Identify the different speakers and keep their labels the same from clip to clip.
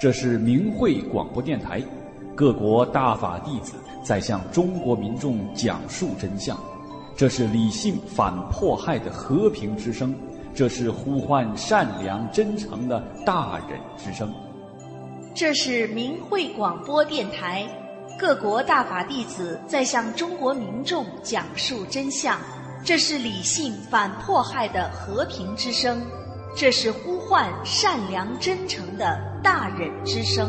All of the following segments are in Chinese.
Speaker 1: 这是明慧广播电台，各国大法弟子在向中国民众讲述真相。这是理性反迫害的和平之声，这是呼唤善良真诚的大忍之声。
Speaker 2: 这是明慧广播电台，各国大法弟子在向中国民众讲述真相。这是理性反迫害的和平之声，这是呼唤善良真诚的大忍之声。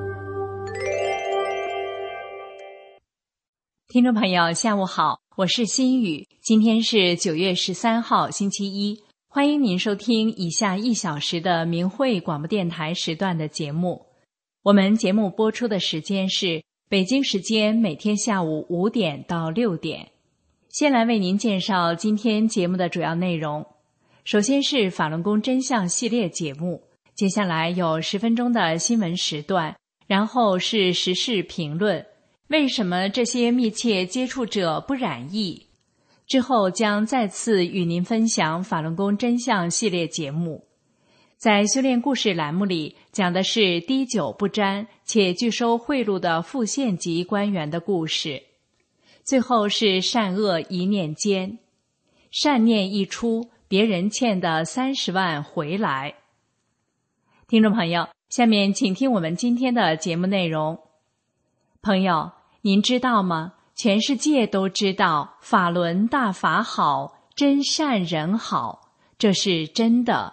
Speaker 3: 听众朋友下午好，我是心雨，今天是9月13号星期一，欢迎您收听以下1小时的明慧广播电台时段的节目。我们节目播出的时间是北京时间每天下午5点到6点。先来为您介绍今天节目的主要内容。首先是法轮功真相系列节目，接下来有10分钟的新闻时段，然后是时事评论，为什么这些密切接触者不染疫？之后将再次与您分享法轮功真相系列节目。在修炼故事栏目里，讲的是滴酒不沾且拒收贿赂的副县级官员的故事。最后是善恶一念间，善念一出，别人欠的30万回来。听众朋友，下面请听我们今天的节目内容。朋友，您知道吗？全世界都知道法轮大法好，真善人好，这是真的。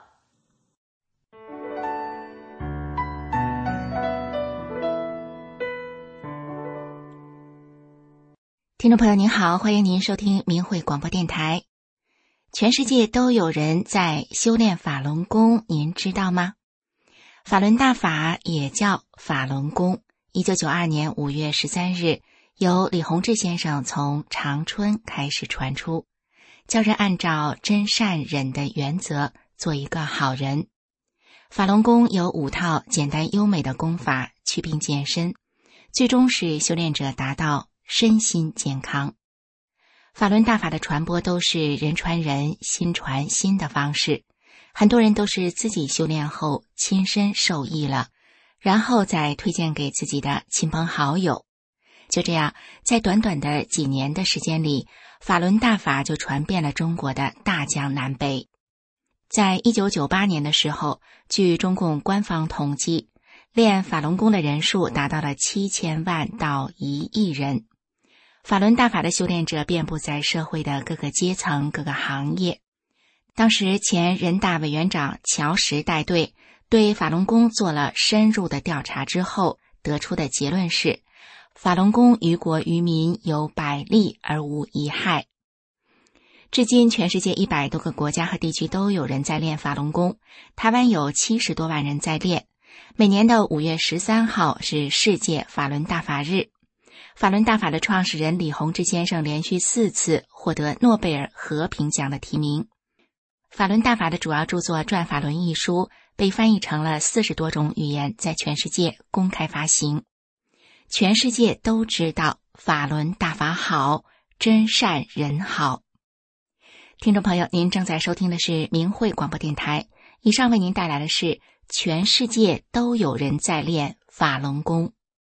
Speaker 4: 听众朋友您好，欢迎您收听明慧广播电台。全世界都有人在修炼法轮功，您知道吗？法轮大法也叫法轮功。1992年5月13日，由李洪志先生从长春开始传出，教人按照真善忍的原则做一个好人。法轮功有5套简单优美的功法祛病健身，最终使修炼者达到身心健康。法轮大法的传播都是人传人心传心的方式，很多人都是自己修炼后亲身受益了，然后再推荐给自己的亲朋好友。就这样，在短短的几年的时间里，法轮大法就传遍了中国的大江南北。在1998年的时候，据中共官方统计，练法轮功的人数达到了7000万到1亿人。法轮大法的修炼者遍布在社会的各个阶层、各个行业。当时前人大委员长乔石带队对法轮功做了深入的调查之后，得出的结论是，法轮功于国于民有百利而无一害。至今全世界100多个国家和地区都有人在练法轮功，台湾有70多万人在练。每年的5月13号是世界法轮大法日。法轮大法的创始人李洪志先生连续4次获得诺贝尔和平奖的提名。法轮大法的主要著作《转法轮》一书被翻译成了40多种语言，在全世界公开发行。全世界都知道法轮大法好，真善人好。听众朋友，您正在收听的是明慧广播电台，以上为您带来的是全世界都有人在练法轮功。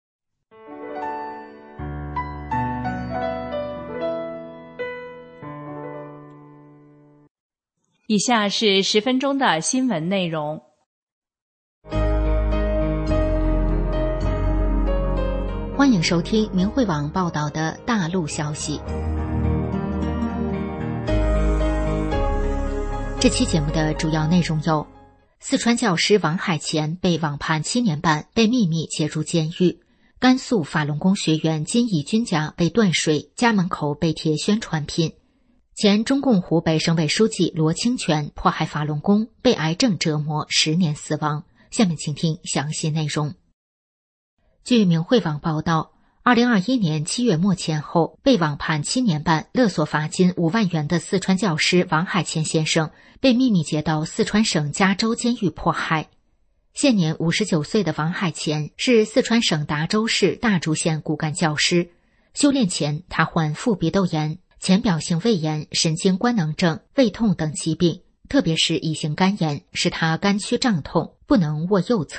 Speaker 3: 以下是10分钟的新闻内容。
Speaker 5: 欢迎收听明慧网报道的大陆消息。这期节目的主要内容有：四川教师王海乾被网判7年半，被秘密接入监狱；甘肃法轮功学员金义军家被断水，家门口被贴宣传品；前中共湖北省委书记罗清泉迫害法轮功，被癌症折磨10年死亡。下面请听详细内容。据明慧网报道，2021年7月末前后被网判7年半、勒索罚金5万元的四川教师王海乾先生被秘密接到四川省加州监狱迫害。现年59岁的王海乾是四川省达州市大竹县骨干教师。修炼前，他患副鼻窦炎、浅表性胃炎、神经官能症、胃痛等疾病，特别是乙型肝炎，使他肝区胀痛，不能卧右侧。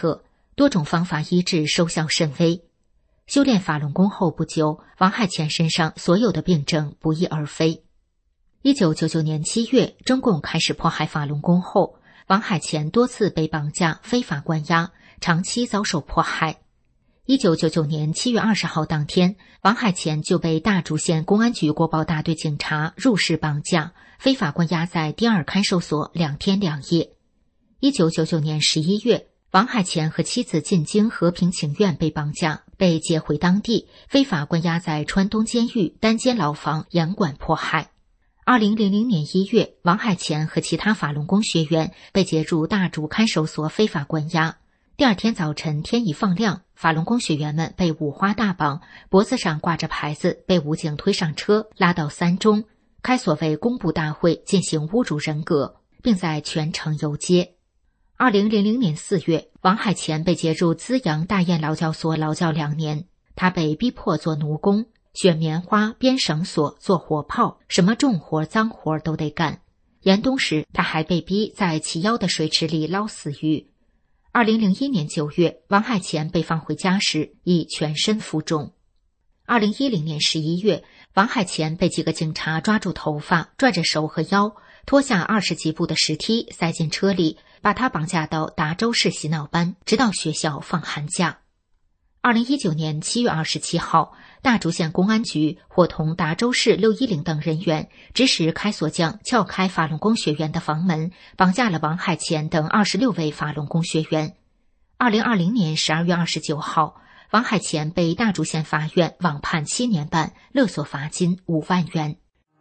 Speaker 5: 多种方法医治收效甚微。修炼法轮功后不久，王海乾身上所有的病症不翼而飞。1999年7月，中共开始迫害法轮功后，王海乾多次被绑架、非法关押，长期遭受迫害。1999年7月20号当天，王海乾就被大竹县公安局国保大队警察入室绑架，非法关押在第2看守所2天2夜。1999年11月，王海乾和妻子进京和平请愿被绑架，被接回当地，非法关押在川东监狱单间牢房严管迫害。2000年1月，王海乾和其他法轮功学员被接入大竹看守所非法关押。第2天早晨天一放亮，法轮功学员们被五花大绑，脖子上挂着牌子，被武警推上车拉到3中，开所谓公布大会进行侮辱人格，并在全城游街。2000年4月，王海乾被接入资阳大雁劳教所劳教2年，他被逼迫做奴工，选棉花、编绳索、做火炮，什么重活脏活都得干。严冬时，他还被逼在齐腰的水池里捞死鱼。2001年9月，王海乾被放回家时已全身浮肿。2010年11月，王海乾被几个警察抓住头发，拽着手和腰，拖下20几部的石梯，塞进车里，把他绑架到达州市洗脑班，直到学校放寒假。2019年7月27号，大竹县公安局伙同达州市610等人员，指使开锁匠撬开法轮功学员的房门，绑架了王海乾等26位法轮功学员。2020年12月29号，王海乾被大竹县法院网判7年半，勒索罚金5万元。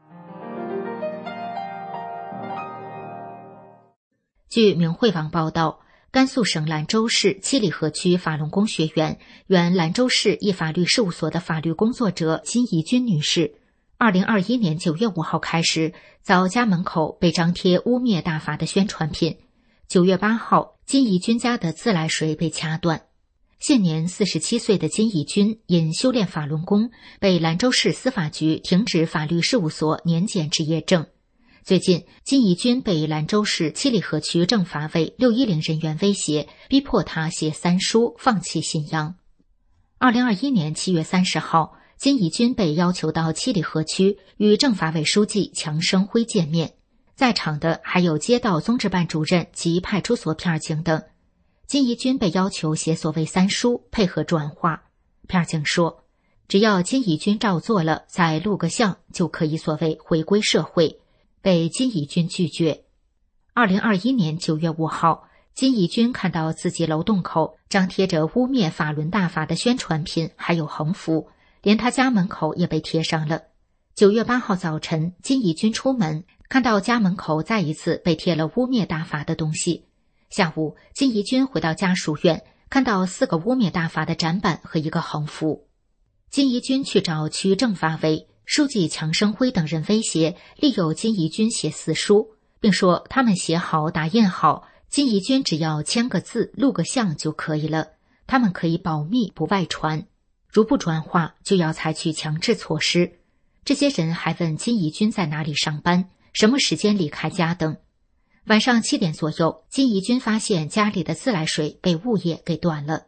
Speaker 5: 据明慧网报道，甘肃省兰州市七里河区法轮功学员，原兰州市一法律事务所的法律工作者金怡君女士，2021年9月5号开始，遭家门口被张贴污蔑大法的宣传品。9月8号，金怡君家的自来水被掐断。现年47岁的金怡君因修炼法轮功，被兰州市司法局停止法律事务所年检执业证。最近，金怡君被兰州市七里河区政法委610人员威胁，逼迫他写3书，放弃信仰。2021年7月30号，金怡君被要求到七里河区与政法委书记强生辉见面，在场的还有街道综治办主任及派出所片警等。金怡君被要求写所谓3书，配合转化。片警说，只要金怡君照做了，再录个像，就可以所谓回归社会。被金怡君拒绝。2021年9月5号，金怡君看到自己楼洞口张贴着污蔑法轮大法的宣传品，还有横幅，连他家门口也被贴上了。9月8号早晨，金怡君出门，看到家门口再一次被贴了污蔑大法的东西。下午，金怡君回到家属院，看到4个污蔑大法的展板和一个横幅。金怡君去找区政法委书记强生辉等人威胁，力诱金怡君写4书，并说他们写好打印好，金怡君只要签个字录个像就可以了，他们可以保密不外传，如不转化就要采取强制措施。这些人还问金怡君在哪里上班，什么时间离开家等。晚上7点左右，金怡君发现家里的自来水被物业给断了。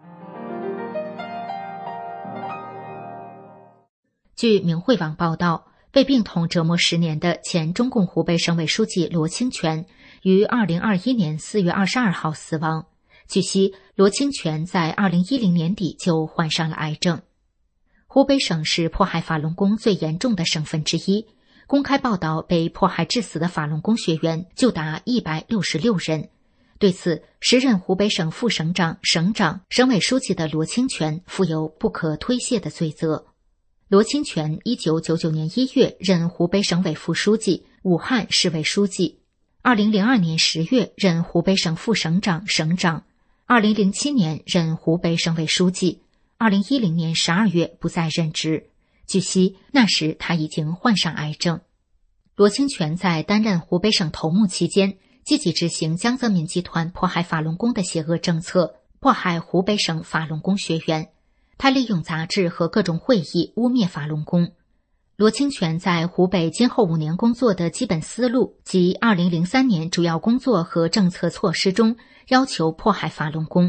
Speaker 5: 据明慧网报道，被病痛折磨10年的前中共湖北省委书记罗清泉于2021年4月22号死亡。据悉，罗清泉在2010年底就患上了癌症。湖北省是迫害法轮功最严重的省份之一，公开报道被迫害致死的法轮功学员就达166人。对此，时任湖北省副省长、省长、省委书记的罗清泉负有不可推卸的罪责。罗清泉1999年1月任湖北省委副书记、武汉市委书记，2002年10月任湖北省副省长、省长，2007年任湖北省委书记，2010年12月不再任职。据悉，那时他已经患上癌症。罗清泉在担任湖北省头目期间，积极执行江泽民集团迫害法轮功的邪恶政策，迫害湖北省法轮功学员。他利用杂志和各种会议污蔑法轮功。罗清泉在湖北今后5年工作的基本思路及2003年主要工作和政策措施中，要求迫害法轮功，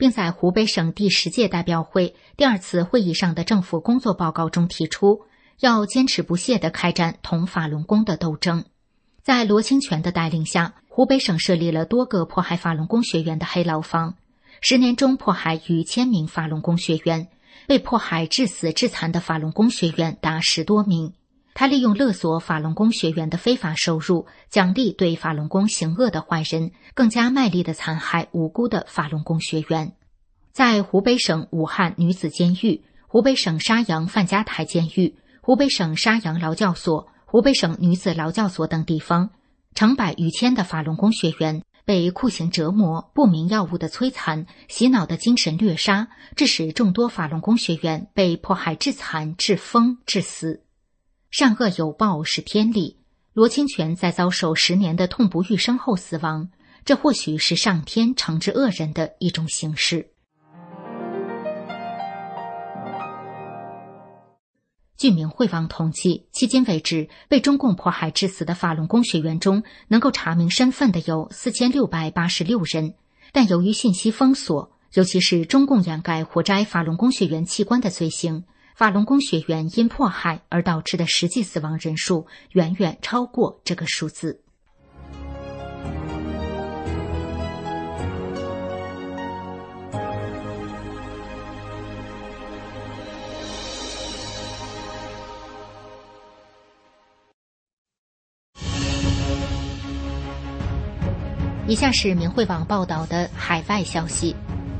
Speaker 5: 并在湖北省第10届代表会第2次会议上的政府工作报告中提出，要坚持不懈地开展同法轮功的斗争。在罗清泉的带领下，湖北省设立了多个迫害法轮功学员的黑牢房，10年中迫害逾1000名法轮功学员，被迫害致死致残的法轮功学员达10多名。他利用勒索法轮功学员的非法收入，奖励对法轮功行恶的坏人，更加卖力地残害无辜的法轮功学员。在湖北省武汉女子监狱、湖北省沙洋范家台监狱、湖北省沙洋劳教所、湖北省女子劳教所等地方，成百余千的法轮功学员被酷刑折磨、不明药物的摧残、洗脑的精神掠杀，致使众多法轮功学员被迫害致残、致疯、致死。善恶有报是天理，罗清泉在遭受10年的痛不欲生后死亡，这或许是上天惩治恶人的一种形式。据明慧网统计，迄今为止被中共迫害致死的法轮功学员中，能够查明身份的有4686人，但由于信息封锁，尤其是中共掩盖活摘法轮功学员器官的罪行，法轮功学员因迫害而导致的实际死亡人数远远超过这个数字。以下是明慧网报道的海外消息，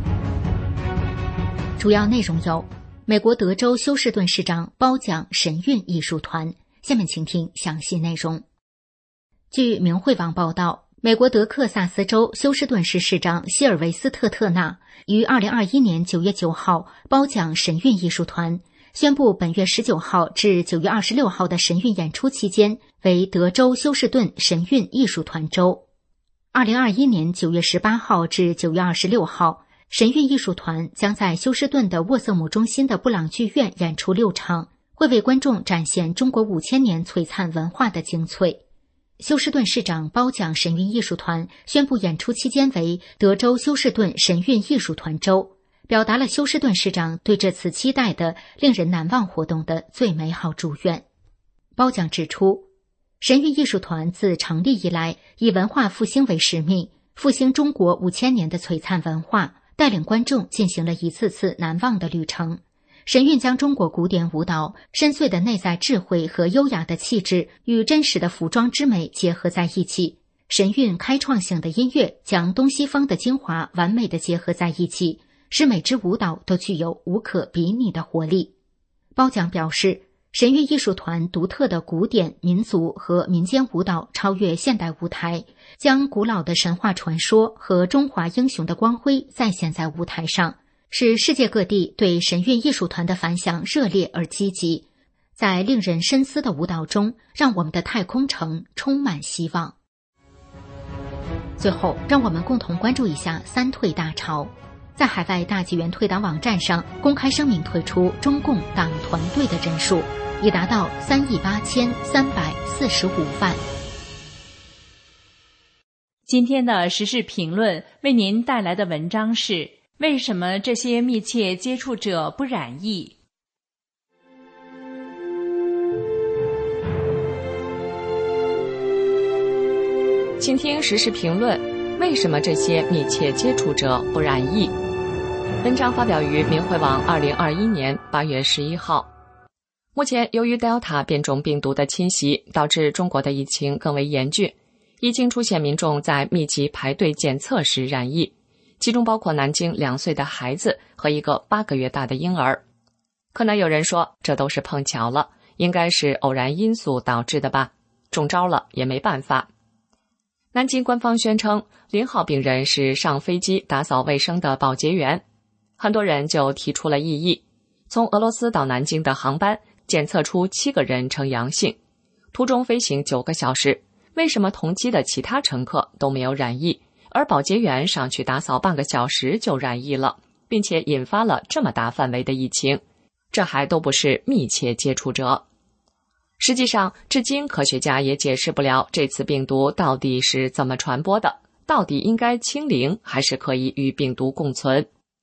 Speaker 5: 主要内容有：美国德州休士顿市长褒奖神韵艺术团。下面请听详细内容。据明慧网报道，美国德克萨斯州休士顿市市长希尔维斯特·特纳于2021年9月9号褒奖神韵艺术团，宣布本月19号至9月26号的神韵演出期间为德州休士顿神韵艺术团周。2021年9月18号至9月26号，神韵艺术团将在休士顿的沃瑟姆中心的布朗剧院演出6场，会为观众展现中国5000年璀璨文化的精粹。休士顿市长褒奖神韵艺术团，宣布演出期间为德州休士顿神韵艺术团周，表达了休士顿市长对这次期待的令人难忘活动的最美好祝愿。褒奖指出，神韵艺术团自成立以来，以文化复兴为使命，复兴中国5000年的璀璨文化，带领观众进行了一次次难忘的旅程。神韵将中国古典舞蹈深邃的内在智慧和优雅的气质与真实的服装之美结合在一起，神韵开创性的音乐将东西方的精华完美的结合在一起，使每支舞蹈都具有无可比拟的活力。褒奖表示，神韵艺术团独特的古典、民族和民间舞蹈超越现代舞台，将古老的神话传说和中华英雄的光辉再现在舞台上，使世界各地对神韵艺术团的反响热烈而积极，在令人深思的舞蹈中，让我们的太空城充满希望。最后，让我们共同关注一下三退大潮。在海外大纪元退党网站上公开声明退出中共党团队的人数已达到38345万。
Speaker 3: 今天的时事评论为您带来的文章是：为什么这些密切接触者不染疫？
Speaker 6: 请听时事评论：为什么这些密切接触者不染疫？文章发表于明慧网2021年8月11号。目前，由于 Delta 变种病毒的侵袭，导致中国的疫情更为严峻，已经出现民众在密集排队检测时染疫，其中包括南京2岁的孩子和一个8个月大的婴儿。可能有人说，这都是碰巧了，应该是偶然因素导致的吧，中招了也没办法。南京官方宣称0号病人是上飞机打扫卫生的保洁员，很多人就提出了异议。从俄罗斯到南京的航班检测出7个人呈阳性，途中飞行9个小时，为什么同机的其他乘客都没有染疫，而保洁员上去打扫半个小时就染疫了，并且引发了这么大范围的疫情？这还都不是密切接触者。实际上，至今科学家也解释不了这次病毒到底是怎么传播的，到底应该清零还是可以与病毒共存。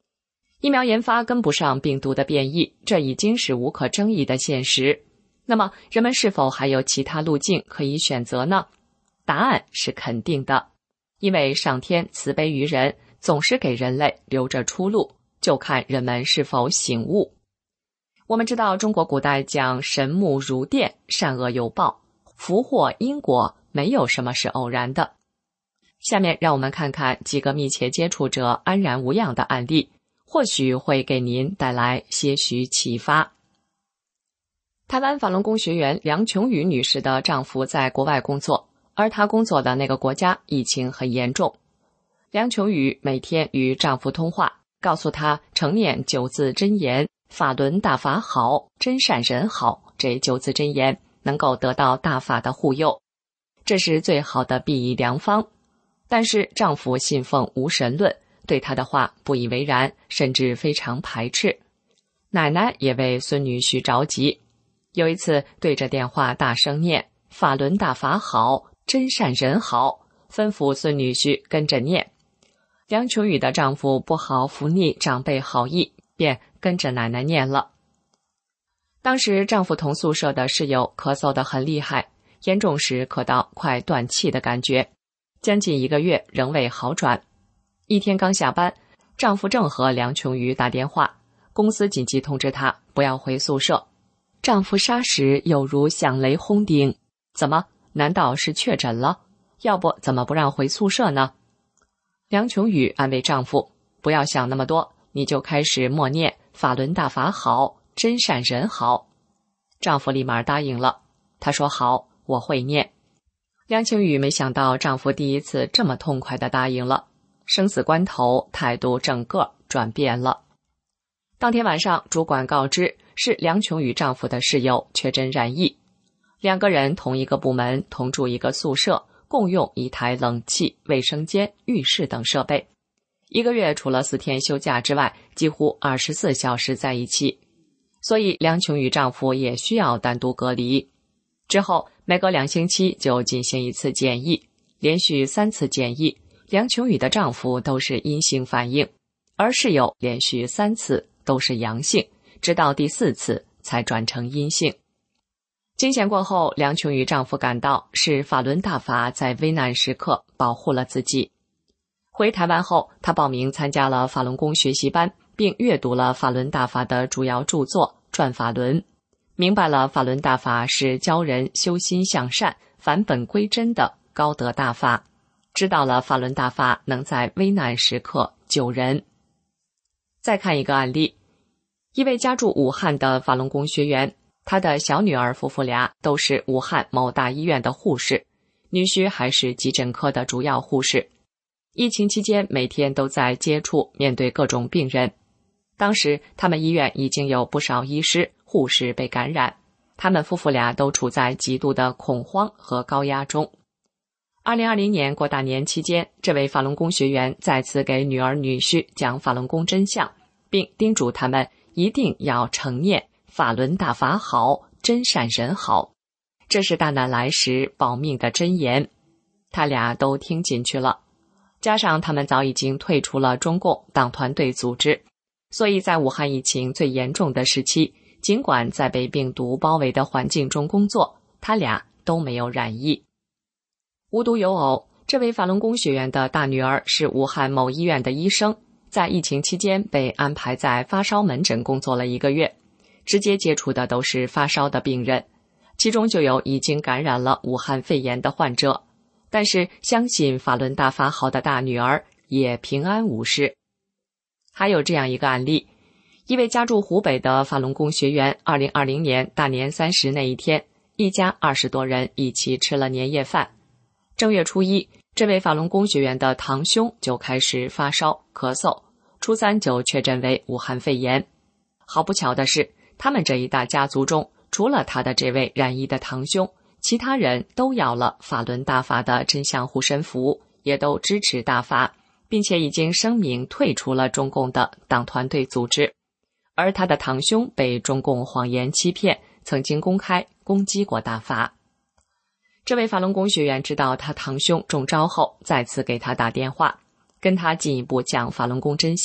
Speaker 6: 疫苗研发跟不上病毒的变异，这已经是无可争议的现实。那么人们是否还有其他路径可以选择呢？答案是肯定的，因为上天慈悲于人，总是给人类留着出路，就看人们是否醒悟。我们知道中国古代讲神木如电，善恶有报，福祸因果，没有什么是偶然的。下面让我们看看几个密切接触者安然无恙的案例，或许会给您带来些许启发。台湾法轮功学员梁琼宇女士的丈夫在国外工作，而她工作的那个国家疫情很严重。梁琼宇每天与丈夫通话，告诉他承念9字真言，法轮大法好，真善人好，这9字真言能够得到大法的护佑，这是最好的避疫良方。但是丈夫信奉无神论，对她的话不以为然，甚至非常排斥。奶奶也为孙女婿着急，有一次对着电话大声念法轮大法好，真善人好，吩咐孙女婿跟着念。梁琼宇的丈夫不好服逆长辈好意，便跟着奶奶念了。当时丈夫同宿舍的室友咳嗽得很厉害，严重时咳到快断气的感觉，将近1个月仍未好转。一天刚下班，丈夫正和梁琼宇打电话，公司紧急通知他不要回宿舍。丈夫霎时有如响雷轰顶，怎么？难道是确诊了？要不怎么不让回宿舍呢？梁琼宇安慰丈夫，不要想那么多，你就开始默念法轮大法好，真善人好。丈夫立马答应了，他说好，我会念。梁琼宇没想到丈夫第一次这么痛快地答应了，生死关头态度整个转变了。当天晚上，主管告知是梁琼宇丈夫的室友确诊染疫，2个人同一个部门，同住一个宿舍，共用一台冷气、卫生间、浴室等设备。1个月除了4天休假之外，几乎24小时在一起，所以梁琼宇丈夫也需要单独隔离。之后每隔2星期就进行一次检疫，连续3次检疫，梁琼宇的丈夫都是阴性反应，而室友连续3次都是阳性，直到第4次才转成阴性。惊险过后，梁琼宇丈夫感到是法轮大法在危难时刻保护了自己。回台湾后，他报名参加了法轮功学习班，并阅读了法轮大法的主要著作《转法轮》，明白了法轮大法是教人修心向善、返本归真的高德大法，知道了法轮大法能在危难时刻救人。再看一个案例，一位家住武汉的法轮功学员，他的小女儿夫妇俩都是武汉某大医院的护士，女婿还是急诊科的主要护士。疫情期间每天都在接触面对各种病人，当时他们医院已经有不少医师、护士被感染，他们夫妇俩都处在极度的恐慌和高压中。2020年过大年期间，这位法轮功学员再次给女儿女婿讲法轮功真相，并叮嘱他们一定要承念法轮大法好，真善人好，这是大难来时保命的真言。他俩都听进去了，加上他们早已经退出了中共党团队组织，所以在武汉疫情最严重的时期，尽管在被病毒包围的环境中工作，他俩都没有染疫。无独有偶，这位法轮功学员的大女儿是武汉某医院的医生，在疫情期间被安排在发烧门诊工作了1个月，直接接触的都是发烧的病人，其中就有已经感染了武汉肺炎的患者，但是相信法轮大法好的大女儿也平安无事。还有这样一个案例，一位家住湖北的法轮功学员2020年大年30那一天，一家20多人一起吃了年夜饭。正月初1，这位法轮功学员的堂兄就开始发烧、咳嗽，初3就确诊为武汉肺炎。好不巧的是，他们这一大家族中，除了他的这位染疫的堂兄，其他人都要了法轮大法的真相护身符，也都支持大法，并且已经声明退出了中共的党团队组织。而他的堂兄被中共谎言欺骗，曾经公开攻击过大法。这位法轮功学员知道他堂兄中招后，再次给他打电话，跟他进一步讲法轮功真相，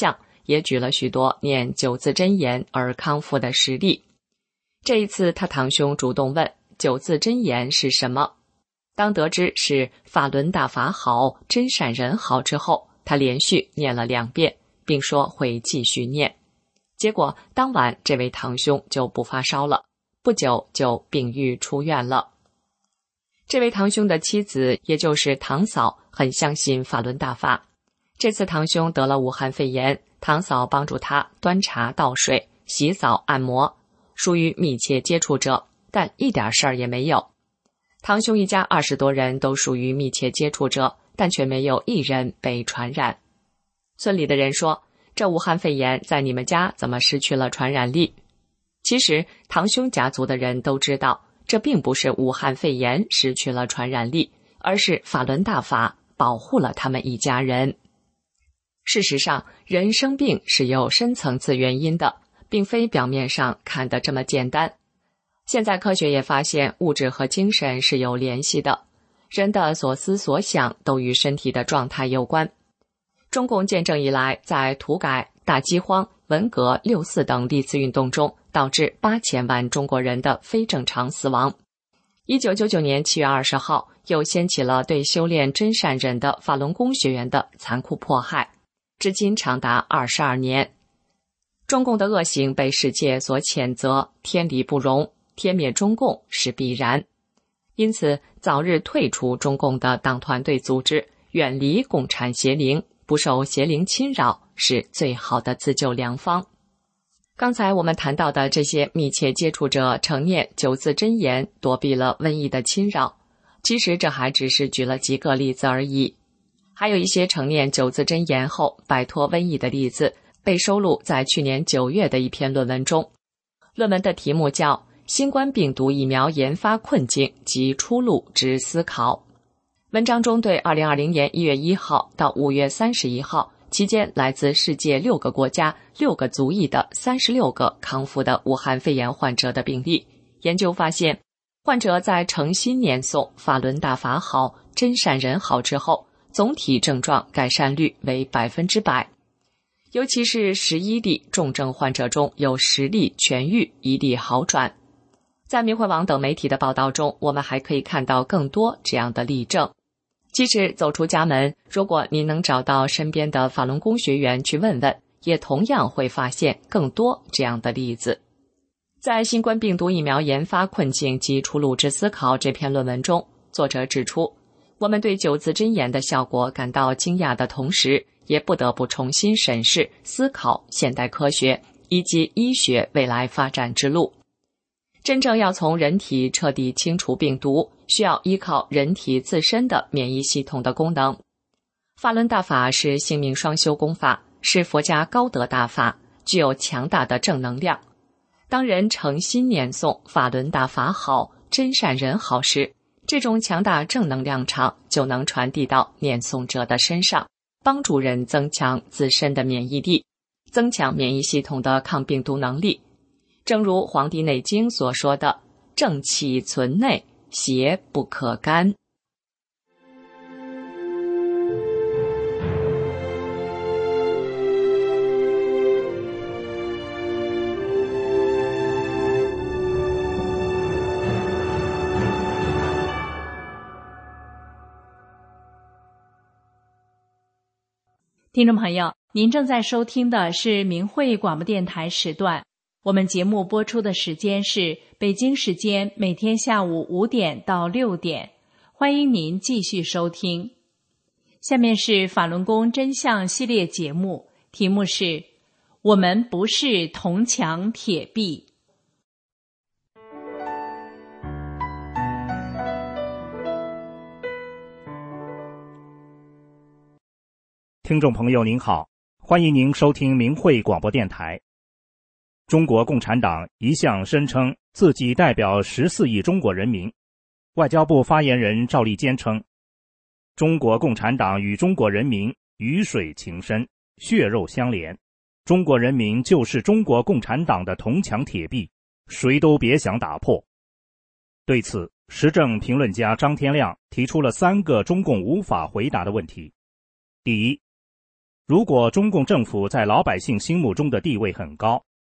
Speaker 6: 也举了许多念九字真言而康复的实例。这一次他堂兄主动问九字真言是什么，当得知是法轮大法好，真善人好之后，他连续念了2遍，并说会继续念。结果当晚这位堂兄就不发烧了，不久就病愈出院了。这位堂兄的妻子也就是堂嫂很相信法轮大法，这次堂兄得了武汉肺炎，堂嫂帮助他端茶倒水、洗澡按摩，属于密切接触者，但一点事儿也没有。堂兄一家20多人都属于密切接触者，但却没有一人被传染。村里的人说，这武汉肺炎在你们家怎么失去了传染力？其实堂兄家族的人都知道，这并不是武汉肺炎失去了传染力，而是法轮大法保护了他们一家人。事实上，人生病是有深层次原因的，并非表面上看得这么简单。现在科学也发现，物质和精神是有联系的，人的所思所想都与身体的状态有关。中共建政以来，在土改、大饥荒、文革、六四等历次运动中，导致8000万中国人的非正常死亡。1999年7月20号，又掀起了对修炼真善忍的法轮功学员的残酷迫害，至今长达22年。中共的恶行被世界所谴责，天理不容，天灭中共是必然。因此，早日退出中共的党团队组织，远离共产邪灵，不受邪灵侵扰，是最好的自救良方。刚才我们谈到的这些密切接触者承念九字真言，躲避了瘟疫的侵扰，其实这还只是举了几个例子而已。还有一些承念九字真言后摆脱瘟疫的例子，被收录在去年9月的一篇论文中。论文的题目叫《新冠病毒疫苗研发困境及出路之思考》。文章中对2020年1月1号到5月31号期间来自世界6个国家6个族裔的36个康复的武汉肺炎患者的病例，研究发现，患者在诚心念诵法轮大法好，真善人好之后，总体症状改善率为100%。尤其是11例重症患者中有10例痊愈，1例好转。在明慧网等媒体的报道中，我们还可以看到更多这样的例证。即使走出家门，如果您能找到身边的法轮功学员去问问，也同样会发现更多这样的例子。在新冠病毒疫苗研发困境及出路之思考这篇论文中，作者指出，我们对九字真言的效果感到惊讶的同时，也不得不重新审视思考现代科学以及医学未来发展之路。真正要从人体彻底清除病毒，需要依靠人体自身的免疫系统的功能。法轮大法是性命双修功法，是佛家高德大法，具有强大的正能量。当人诚心念诵法轮大法好，真善人好时，这种强大正能量场就能传递到念诵者的身上，帮助人增强自身的免疫力，增强免疫系统的抗病毒能力。正如《黄帝内经》所说的，正气存内，邪不可干。
Speaker 3: 听众朋友，您正在收听的是明慧广播电台时段。我们节目播出的时间是北京时间每天下午5点到6点，欢迎您继续收听。下面是法轮功真相系列节目，题目是我们不是铜墙铁壁。
Speaker 7: 听众朋友您好，欢迎您收听明慧广播电台。中国共产党一向声称自己代表14亿中国人民。外交部发言人赵立坚称，中国共产党与中国人民鱼水情深，血肉相连，中国人民就是中国共产党的铜墙铁壁，谁都别想打破。对此，时政评论家张天亮提出了3个中共无法回答的问题。第一， 如果中共政府在老百姓心目中的地位很高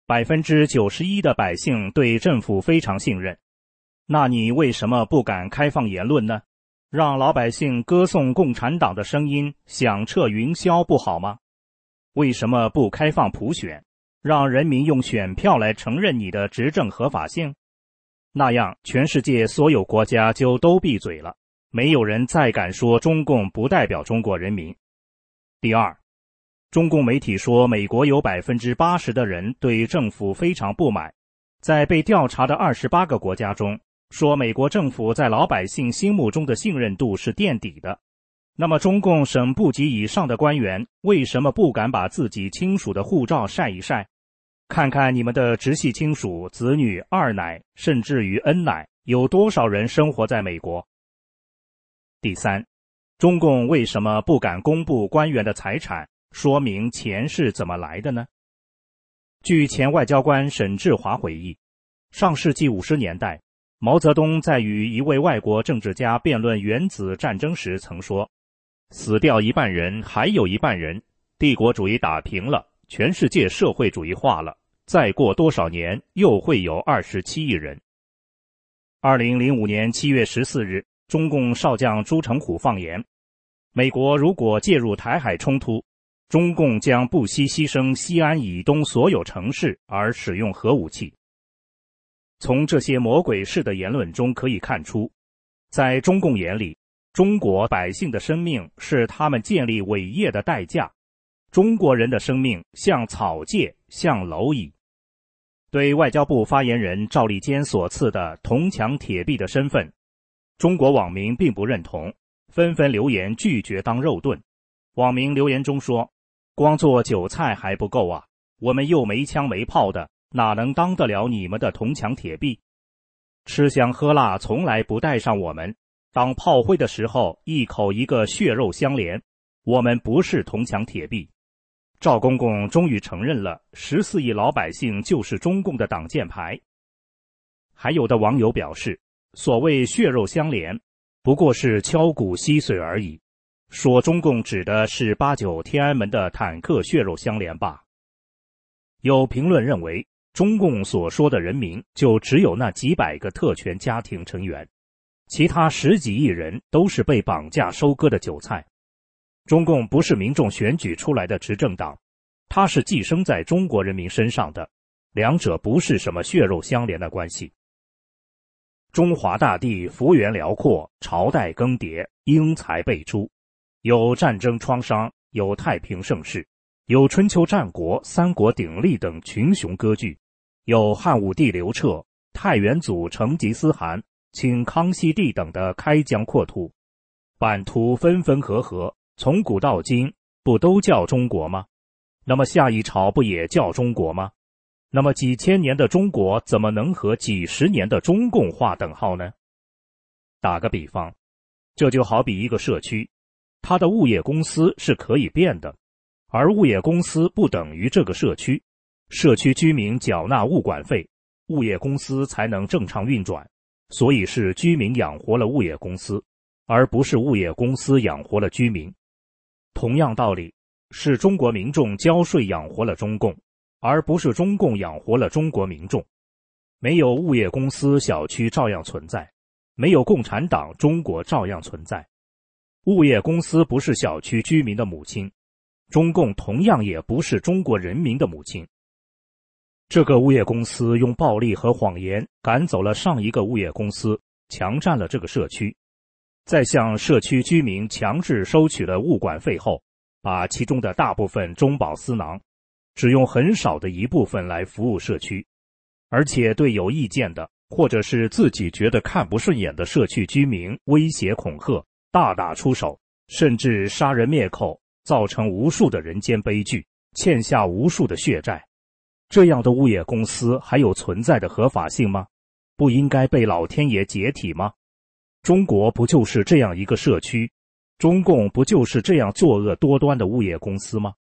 Speaker 7: ，91%的百姓对政府非常信任，那你为什么不敢开放言论呢？让老百姓歌颂共产党的声音响彻云霄不好吗？为什么不开放普选，让人民用选票来承认你的执政合法性？那样全世界所有国家就都闭嘴了，没有人再敢说中共不代表中国人民。第二，中共媒体说美国有 80% 的人对政府非常不满，在被调查的28个国家中，说美国政府在老百姓心目中的信任度是垫底的。那么中共省部级以上的官员为什么不敢把自己亲属的护照晒一晒？看看你们的直系亲属、子女、二奶，甚至于恩奶，有多少人生活在美国？第三，中共为什么不敢公布官员的财产，说明钱是怎么来的呢？据前外交官沈志华回忆，上世纪50年代，毛泽东在与一位外国政治家辩论原子战争时曾说，死掉一半人，还有一半人，帝国主义打平了，全世界社会主义化了，再过多少年又会有27亿人。2005年7月14日，中共少将朱成虎放言，美国如果介入台海冲突，中共将不惜牺牲西安以东所有城市而使用核武器。从这些魔鬼式的言论中可以看出，在中共眼里，中国百姓的生命是他们建立伟业的代价，中国人的生命像草芥，像蝼蚁。对外交部发言人赵立坚所赐的铜墙铁壁的身份，中国网民并不认同，纷纷留言拒绝当肉盾。网民留言中说，光做韭菜还不够啊，我们又没枪没炮的，哪能当得了你们的铜墙铁壁？吃香喝辣从来不带上我们，当炮灰的时候一口一个血肉相连，我们不是铜墙铁壁。赵公公终于承认了14亿老百姓就是中共的挡箭牌。还有的网友表示，所谓血肉相连不过是敲骨吸髓而已，说中共指的是89天安门的坦克血肉相连吧。有评论认为，中共所说的人民就只有那几百个特权家庭成员，其他10几亿人都是被绑架收割的韭菜。中共不是民众选举出来的执政党，它是寄生在中国人民身上的，两者不是什么血肉相连的关系。中华大地幅员辽阔，朝代更迭，英才辈出，有战争创伤，有太平盛世，有春秋战国、三国鼎立等群雄割据，有汉武帝刘彻、太原祖成吉思汗、清康熙帝等的开疆扩土，版图分分合合，从古到今不都叫中国吗？那么下一朝不也叫中国吗？那么几千年的中国怎么能和几十年的中共划等号呢？打个比方，这就好比一个社区，它的物业公司是可以变的，而物业公司不等于这个社区，社区居民缴纳物管费，物业公司才能正常运转，所以是居民养活了物业公司，而不是物业公司养活了居民。同样道理，是中国民众交税养活了中共，而不是中共养活了中国民众。没有物业公司，小区照样存在；没有共产党，中国照样存在。物业公司不是小区居民的母亲，中共同样也不是中国人民的母亲。这个物业公司用暴力和谎言赶走了上一个物业公司，强占了这个社区，再向社区居民强制收取了物管费后，把其中的大部分中饱私囊，只用很少的一部分来服务社区，而且对有意见的或者是自己觉得看不顺眼的社区居民威胁恐吓，大打出手，甚至杀人灭口，造成无数的人间悲剧，欠下无数的血债。这样的物业公司还有存在的合法性吗？不应该被老天爷解体吗？中国不就是这样一个社区？中共不就是这样作恶多端的物业公司吗？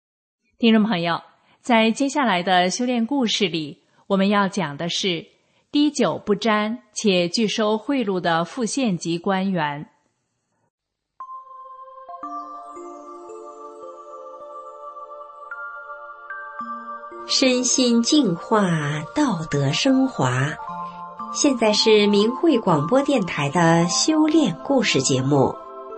Speaker 3: 听众朋友，在接下来的修炼故事里，我们要讲的是滴酒不沾且拒收贿赂的副县级官员。
Speaker 8: 身心净化，道德升华。现在是明慧广播电台的修炼故事节目。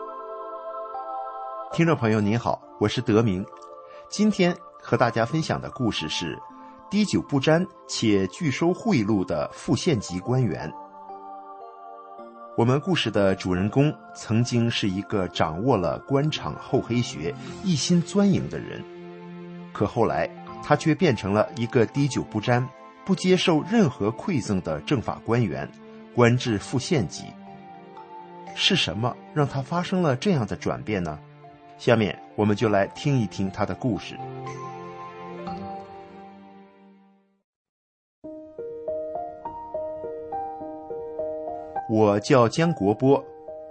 Speaker 9: 听众朋友您好，我是德明。今天和大家分享的故事是滴酒不沾且拒收贿赂的副县级官员。我们故事的主人公曾经是一个掌握了官场厚黑学、一心钻营的人，可后来他却变成了一个滴酒不沾、不接受任何馈赠的政法官员，官至副县级。是什么让他发生了这样的转变呢？下面我们就来听一听他的故事。我叫江国波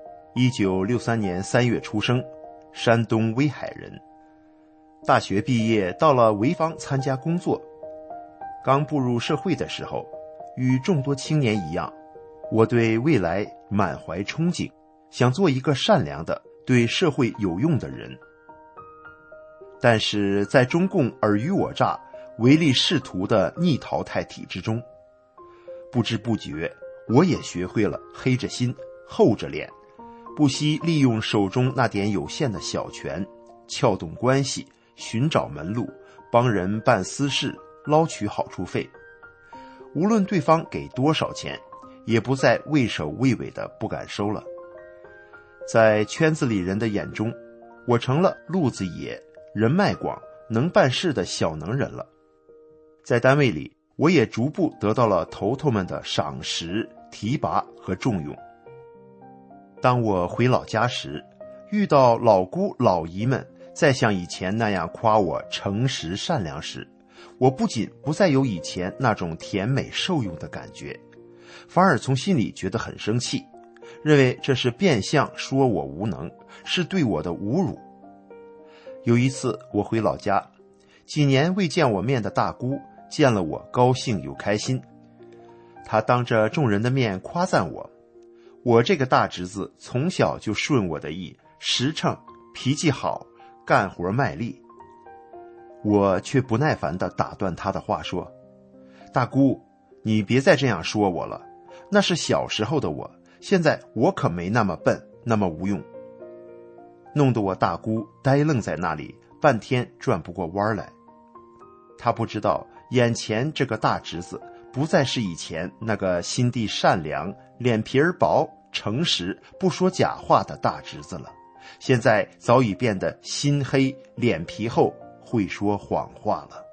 Speaker 9: ，1963年3月出生，山东威海人。大学毕业到了潍坊参加工作。刚步入社会的时候，与众多青年一样，我对未来满怀憧憬，想做一个善良的、对社会有用的人。但是在中共尔虞我诈、唯利是图的逆淘汰体制中，不知不觉我也学会了黑着心厚着脸，不惜利用手中那点有限的小权，撬动关系，寻找门路，帮人办私事，捞取好处费。无论对方给多少钱，也不再畏首畏尾的不敢收了。在圈子里人的眼中，我成了路子野、人脉广、能办事的小能人了。在单位里，我也逐步得到了头头们的赏识、提拔和重用。当我回老家时，遇到老姑老姨们再像以前那样夸我诚实善良时，我不仅不再有以前那种甜美受用的感觉，反而从心里觉得很生气，认为这是变相说我无能，是对我的侮辱。有一次我回老家，几年未见我面的大姑见了我高兴又开心，她当着众人的面夸赞我这个大侄子从小就顺我的意，实诚，脾气好，干活卖力。我却不耐烦地打断她的话说，大姑，你别再这样说我了，那是小时候的我，现在我可没那么笨，那么无用。弄得我大姑呆愣在那里，半天转不过弯来。她不知道眼前这个大侄子不再是以前那个心地善良、脸皮儿薄、诚实、不说假话的大侄子了，现在早已变得心黑、脸皮厚，会说谎话了。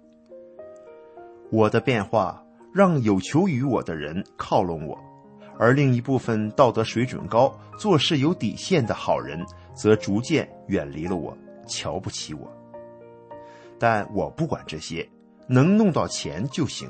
Speaker 9: 我的变化让有求于我的人靠拢我，而另一部分道德水准高、做事有底线的好人则逐渐远离了我，瞧不起我。但我不管这些，能弄到钱就行。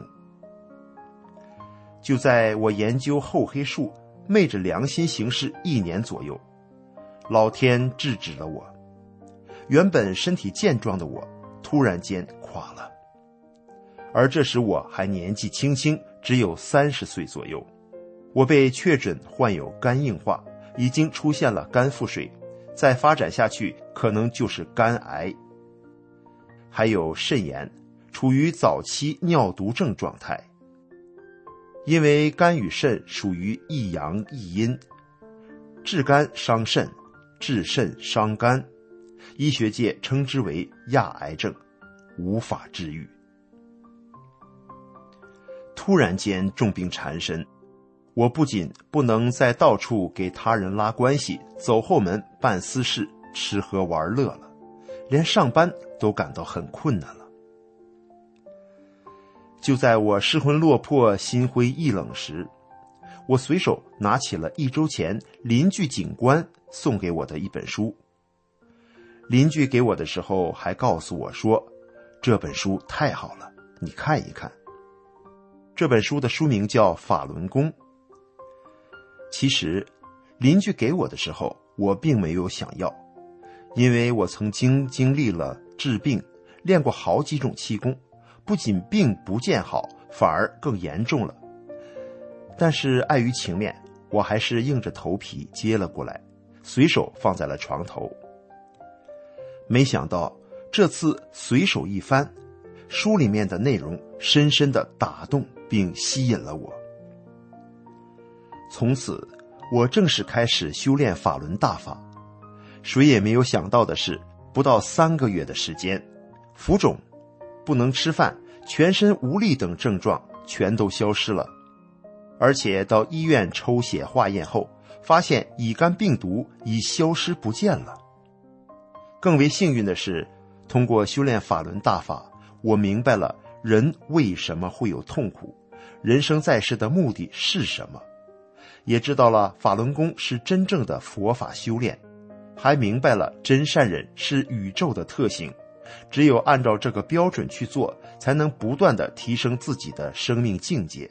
Speaker 9: 就在我研究厚黑术，昧着良心行事1年左右，老天制止了我。原本身体健壮的我突然间垮了，而这时我还年纪轻轻，只有30岁左右。我被确诊患有肝硬化，已经出现了肝腹水，再发展下去可能就是肝癌，还有肾炎，处于早期尿毒症状态。因为肝与肾属于一阳一阴，治肝伤肾，治肾伤肝，医学界称之为亚癌症，无法治愈。突然间重病缠身，我不仅不能再到处给他人拉关系、走后门办私事、吃喝玩乐了，连上班都感到很困难了。就在我失魂落魄、心灰意冷时，我随手拿起了1周前邻居警官送给我的一本书。邻居给我的时候还告诉我说，这本书太好了，你看一看。这本书的书名叫《法轮功》。其实邻居给我的时候我并没有想要，因为我曾经历了治病，练过好几种气功，不仅病不见好，反而更严重了。 但是碍于情面，我还是硬着头皮接了过来，随手放在了床头。没想到这次随手一翻，书里面的内容深深地打动并吸引了我。从此我正式开始修炼法轮大法。谁也没有想到的是，不到3个月的时间，浮肿、不能吃饭、全身无力等症状全都消失了。而且到医院抽血化验后，发现乙肝病毒已消失不见了。更为幸运的是，通过修炼法轮大法，我明白了人为什么会有痛苦，人生在世的目的是什么，也知道了法轮功是真正的佛法修炼，还明白了真善忍是宇宙的特性，只有按照这个标准去做，才能不断地提升自己的生命境界。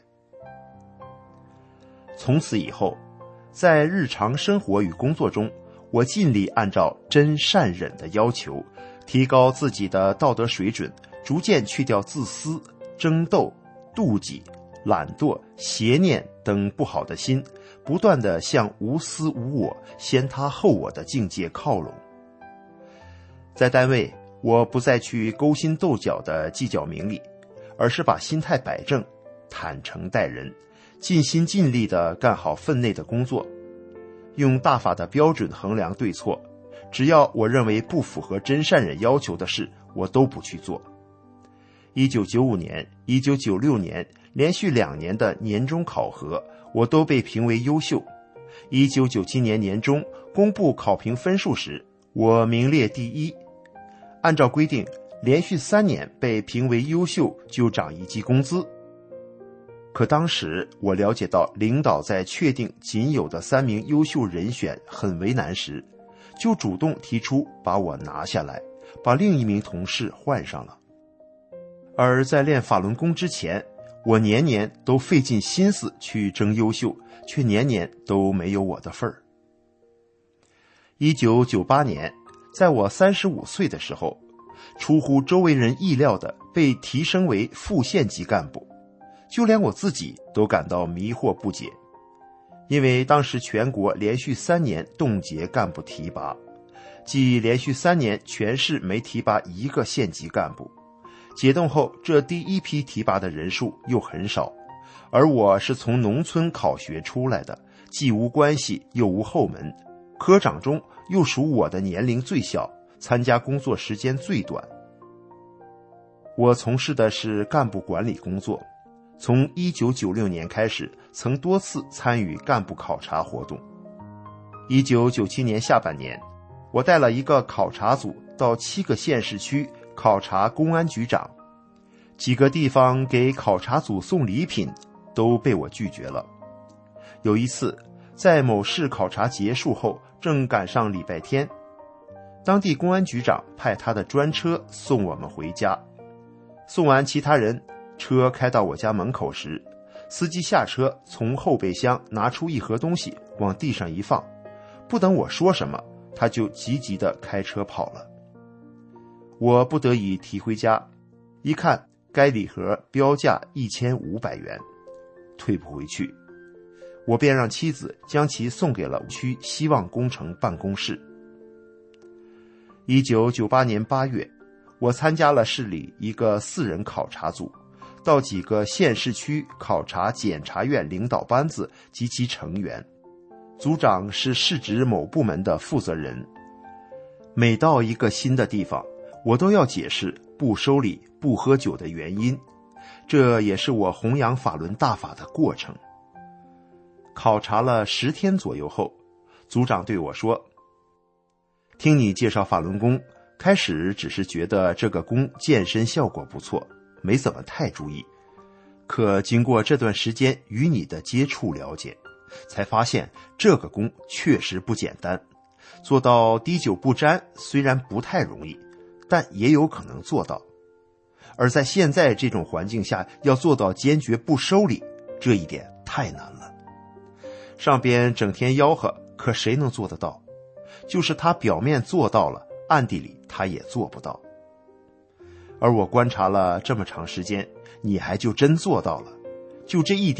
Speaker 9: 从此以后，在日常生活与工作中，我尽力按照真善忍的要求，提高自己的道德水准，逐渐去掉自私、争斗、妒忌、懒惰、邪念等不好的心，不断地向无私无我、先他后我的境界靠拢。在单位，我不再去勾心斗角的计较名利，而是把心态摆正，坦诚待人，尽心尽力地干好分内的工作，用大法的标准衡量对错，只要我认为不符合真善忍要求的事，我都不去做。1995年、1996年连续2年的年终考核，我都被评为优秀。1997年年中公布考评分数时，我名列第1。按照规定，连续3年被评为优秀就涨1级工资。可当时我了解到领导在确定仅有的3名优秀人选很为难时，就主动提出把我拿下来，把另一名同事换上了。而在练法轮功之前，我年年都费尽心思去争优秀，却年年都没有我的份儿。1998年，在我35岁的时候，出乎周围人意料的被提升为副县级干部，就连我自己都感到迷惑不解。因为当时全国连续3年冻结干部提拔，即连续3年全市没提拔1个县级干部。解冻后，这第一批提拔的人数又很少，而我是从农村考学出来的，既无关系又无后门，科长中又属我的年龄最小，参加工作时间最短。我从事的是干部管理工作，从1996年开始，曾多次参与干部考察活动。1997年下半年，我带了一个考察组到7个县市区考察公安局长，几个地方给考察组送礼品都被我拒绝了。有一次，在某市考察结束后，正赶上礼拜天，当地公安局长派他的专车送我们回家。送完其他人，车开到我家门口时，司机下车，从后备箱拿出一盒东西往地上一放，不等我说什么，他就急急地开车跑了。我不得已提回家，一看该礼盒标价1500元，退不回去，我便让妻子将其送给了区希望工程办公室。1998年8月，我参加了市里一个4人考察组，到几个县市区考察检察院领导班子及其成员，组长是市直某部门的负责人。每到一个新的地方，我都要解释不收礼、不喝酒的原因，这也是我弘扬法轮大法的过程。考察了10天左右后，组长对我说：“听你介绍法轮功，开始只是觉得这个功健身效果不错，没怎么太注意。可经过这段时间与你的接触了解，才发现这个功确实不简单。做到滴酒不沾虽然不太容易，但也有可能做到。而在现在这种环境下，要做到坚决不收礼，这一点太难了。上边整天吆喝，可谁能做得到？就是他表面做到了，暗地里他也做不到。而我观察了这么长时间，你还就真做到了，就这一点